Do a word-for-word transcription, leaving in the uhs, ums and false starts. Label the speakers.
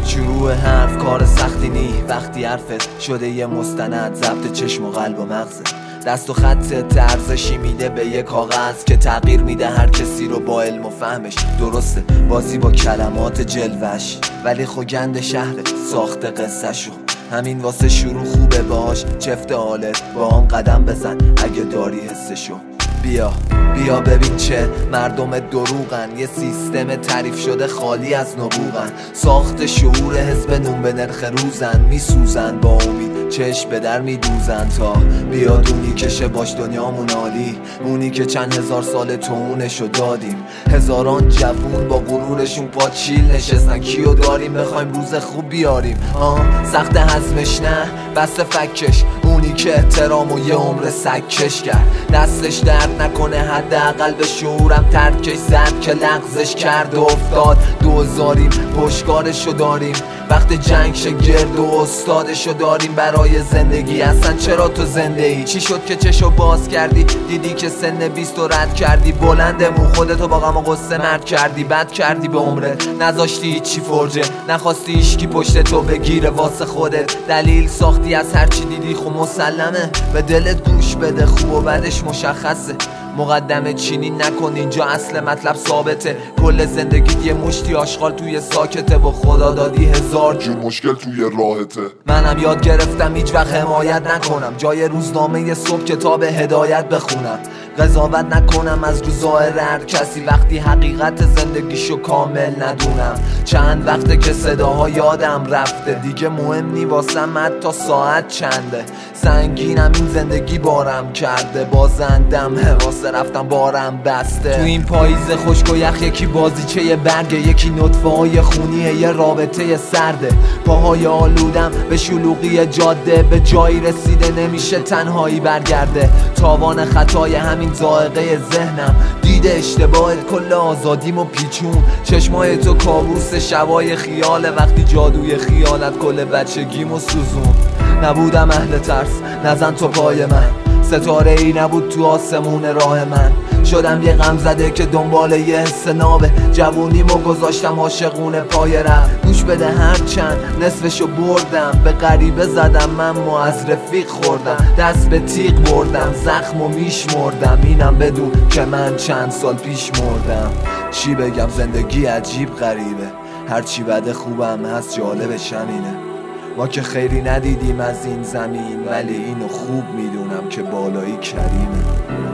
Speaker 1: شروع حرف کار سختی نی، وقتی حرفت شده یه مستند ضبط چشم و قلب و مغزه. دست و خطت ارزشی میده به یه کاغذ که تغییر میده هر کسی رو با علم و فهمش. درسته بازی با کلمات جلوش، ولی خوگند شهر ساخت قصه شو. همین واسه شروع خوبه باش چفت حالت، با هم قدم بزن اگه داری حسشو. بیا بیا ببین چه مردم دروغن، یه سیستم تعریف شده خالی از نبوغن. ساخت شعور حزب نون به نرخ روزن، میسوزن با امید چشم به در میدوزن. تا بیاد اونی که شه باش دنیامون عالی، اونی که چند هزار سال تونشو دادیم. هزاران جوون با غرورشون پاچیل نشستن، کیو داریم بخوایم روز خوب بیاریم. آه سخت هضمش نه بس فکش، اونی که احترام و یه عمر سکش کرد. دستش درد نکنه حداقل به شعورم ترکش زد که لغزش کرد و افتاد. دوزاریم پشتکارشو داریم، وقت جنگ شه گرد و استادشو داریم برای زندگی. اصلا چرا تو زنده ای؟ چی شد که چشو باز کردی دیدی که سن بیست رو رد کردی؟ بلندمون خودتو با غم و غصه مرد کردی، بد کردی به عمرت نذاشتی چی فرجه، نخواستی ایشکی پشت تو بگیره واسه خودت. دلیل ساختی از هرچی دیدی، خب مسلمه به دلت گوش بده، خوب و بدش مشخصه. مقدمه چینی نکن اینجا اصل مطلب ثابته. کل زندگی یه مشتی آشغال توی ساکته، با خدا دادی هزار
Speaker 2: جو مشکل توی راهته.
Speaker 1: منم یاد گرفتم هیچ وقت حمایت نکنم، جای روزنامه یه صبح کتاب هدایت بخونم. قضاوت نکنم از رو ظاهر هر کسی وقتی حقیقت زندگیشو کامل ندونم. چند وقته که صداها یادم رفته، دیگه مهم نی واسم حتی ساعت چنده. سنگینم این زندگی بارم کرده، بازندم واسه رفتم بارم بسته. تو این پاییز خشک و یخ یکی بازیچه یه برگه، یکی نطفه های خونیه یه رابطه سرده. پاهای آلودم به شلوغی جاده، به جایی رسیده نمیشه تنهایی برگرده. تاوان خطای همین ذائقه ذهنم، دیده اشتباهت کل آزادیمو پیچون. چشمای تو کابوس شبای خیاله، وقتی جادوی خیالت کل بچگیمو سوزون. نبودم اهل ترس نزن تو پای من، ستاره ای نبود تو آسمون راه من. شدم یه غم زده که دنبال یه حس نابه، جوونیمو گذاشتم عاشقونه پای ره. گوش بده هر چند نصفشو بردم، به غریبه زدم من مو از رفیق خوردم. دست به تیغ بردم زخمو میشمردم، اینم بدون که من چند سال پیش مردم. چی بگم زندگی عجیب غریبه، هرچی بده خوبم هست جالبش همینه. ما که خیری ندیدیم از این زمین، ولی اینو خوب میدونم که بالایی کریمه.